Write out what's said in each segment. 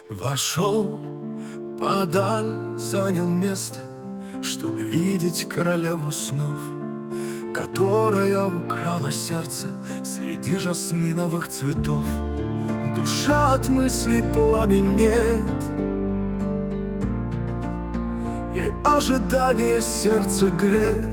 Вошел подаль, занял место, чтобы видеть королеву снов, которая украла сердце среди жасминовых цветов. Душа от мыслей пламенеет, и ожидание сердце греет.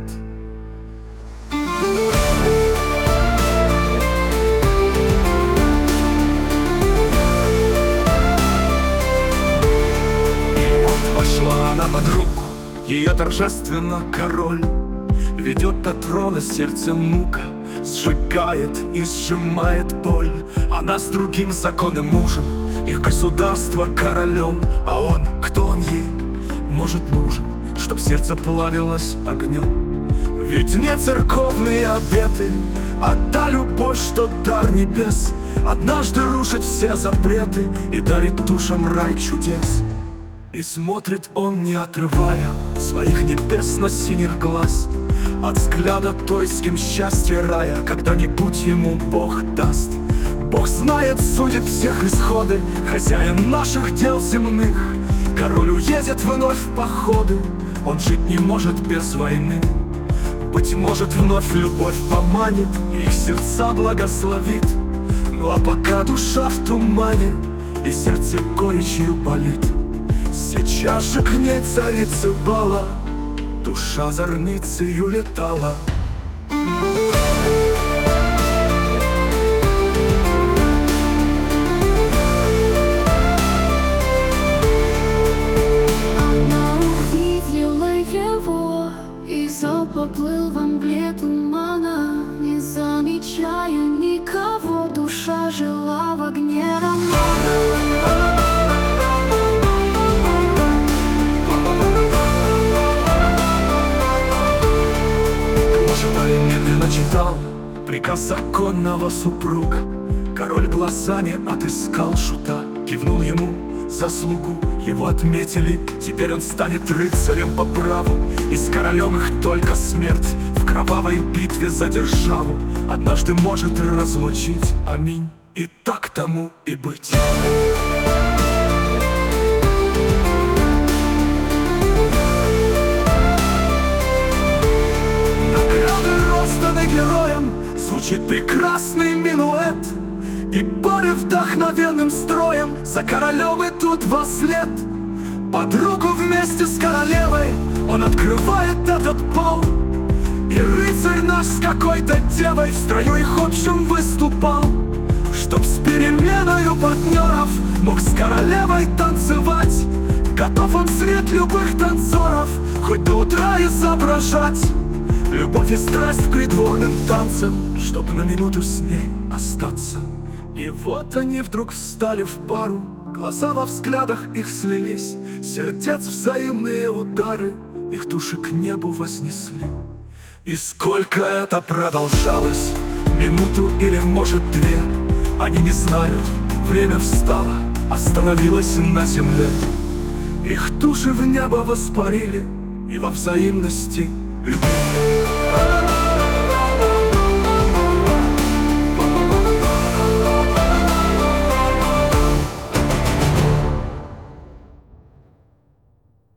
Вошла она под руку, ее торжественно король ведет от трона, сердце мука сжигает и сжимает боль. Она с другим законным мужем, их государство королем. А он, кто он ей, может нужен, чтоб сердце плавилось огнем. Ведь не церковные обеты, а та любовь, что дар небес, однажды рушит все запреты и дарит душам рай чудес. И смотрит он, не отрывая своих небесно-синих глаз от взгляда той, с кем счастье рая когда-нибудь ему Бог даст. Бог знает, судит всех исходы, хозяин наших дел земных. Король уедет вновь в походы, он жить не может без войны. Быть может, вновь любовь поманит, их сердца благословит. Ну а пока душа в тумане, и сердце горечью болит, сейчас же к ней царица бала, душа зорницею летала. Она увидела его, и зал поплыл во мгле тумана. Не замечая никого, душа жила в огне романа. Медленно читал приказ законного супруга. Король глазами отыскал шута, кивнул ему заслугу, его отметили. Теперь он станет рыцарем по праву, и с королем их только смерть в кровавой битве за державу однажды может разлучить. Аминь. И так тому и быть. Героем звучит прекрасный минуэт, и пары вдохновенным строем за королем идут во след. Под руку вместе с королевой он открывает этот пол, и рыцарь наш с какой-то девой в строю их общем выступал, чтоб с переменою партнеров мог с королевой танцевать. Готов он сред любых танцоров хоть до утра изображать любовь и страсть в придворным танцем, чтоб на минуту с ней остаться. И вот они вдруг встали в пару, глаза во взглядах их слились, сердец взаимные удары их души к небу вознесли. И сколько это продолжалось, минуту или может две, они не знают, время встало, остановилось на земле. Их души в небо воспарили, и во взаимности любви.